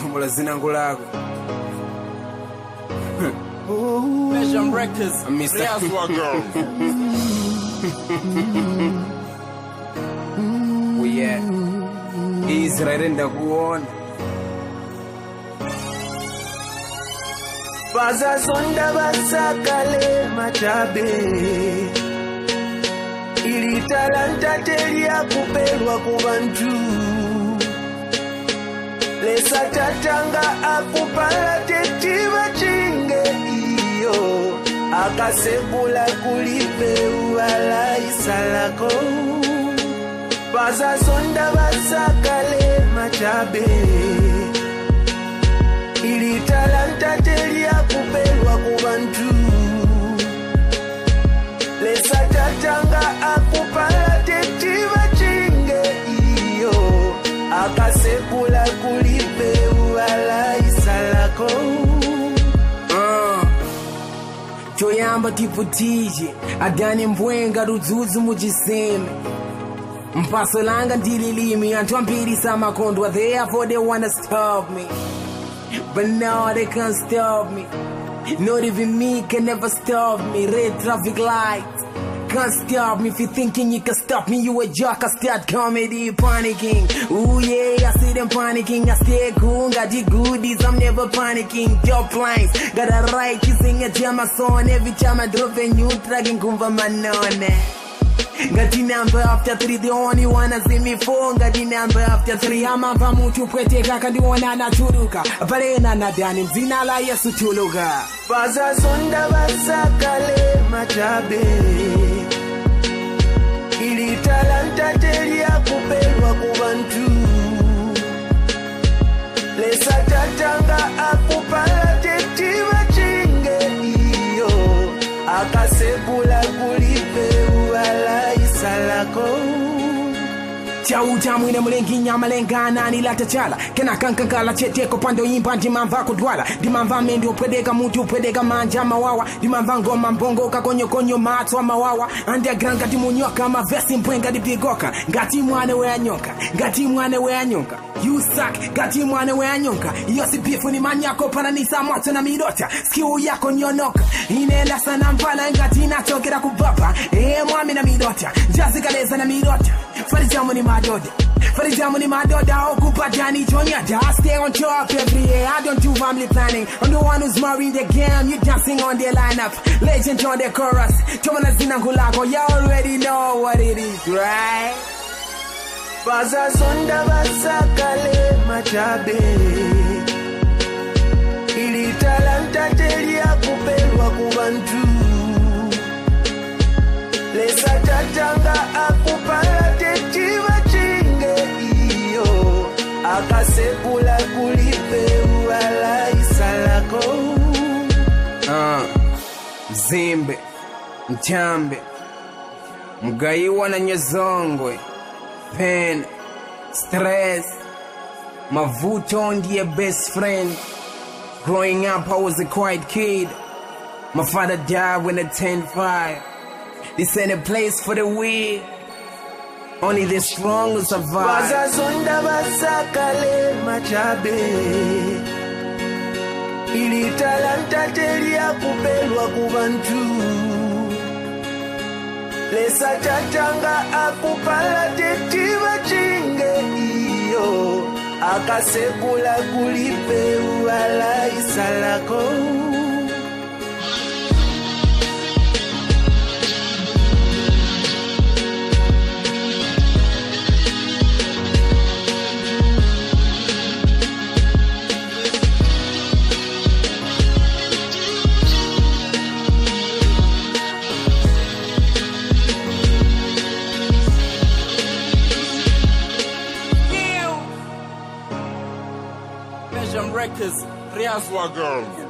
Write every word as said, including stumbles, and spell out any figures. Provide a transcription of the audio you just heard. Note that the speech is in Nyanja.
Tumula zinangu lako. Vision Records, Mister Riazwa Girl. We at Israel ndakuona. Baza sonda basakale machabe. Ili talanta telia kupelwa kubantu. Lesa tatanga akupala tetiva chinge iyo. Akasekula kulipe uwala isalako. Baza sonda basakale machabe. Ili talanta telia kupelwa kubantu. Lesa tatanga akupala tetiva chinge iyo. Akasekula kulipe uwala isalako. Uh, choyamba tiputije adani mbwenga ruzuzu mujiseme. Mpaso langa ndililimi anthu ambiri samakondwa, therefore they wanna stop me. But now they can't stop me. Not even me can never stop me. Red traffic lights can't stop me. If you thinking you can stop me, you a jock. I start comedy panicking. Ooh yeah, I see them panicking. I stay cool, got the goodies, I'm never panicking. Top lines, got a right to sing a jam a song. Every time I drop a new track in Kumva Manone. Got the number after three, the only one I see me phone. Got the number after three, I'm a pamuchu pwete kaka di wana na churuka. Parena na dani mzina la yesu chuluka. Baza sonda basakale machabe. Ili talanta telia kupelwa kubantu. Lesa tatanga akupala tetiva chinge iyo. Akasekula kulipe uwala isalako. Chauta mwine mulengi nyama lengana ni lata chala. Kena kankankala cheteko pando imba dimamba kudwala. Dimamba mendi upwedeka mutu upwedeka manja mawawa. Dimamba ngoma mbongo kakonyo konyo matwa mawawa. Underground gati munyoka mavesi mpwenga dipigoka. Gati mwane wea nyoka, gati mwane wea nyonka. You suck, gati mwane wea nyonka. Yosi bifu ni manyako pananisa moto na midota. Skiu yako nyonoka. Inela sana mpala ngati nachokera kubaba. Ee mwami na midota, jazi kaleza na midota. Farijamu ni madoda, Farijamu ni madoda. Okupa jani chonyada. I stay on top every year, I don't do family planning. I'm the one who's married the game, you dancing on the lineup. Legend on the chorus, Tomana Zinangulako. You already know what it is, right? Baza sonda basakale machabe. Ili talanta telia kupelwa kubantu. Lesa tatanga akupala tetiva chinge iyo. Akasekula kulipe uwala isalako. Uh, Zimbe, Mchambe, Mgaiwa na Nyezongwe, Pain, Stress, Mavuto ndiye best friend. Growing up I was a quiet kid. My father died when I turned five. This ain't a place for the weak. Only the strong will survive. Baza sonda basakale machabe. Ili talanta telia kupelwa kubantu. Lesa tatanga akupala tetiva chinge iyo. Akasekula kulipe uwala isalako. Vision Records, Riazwa Girl.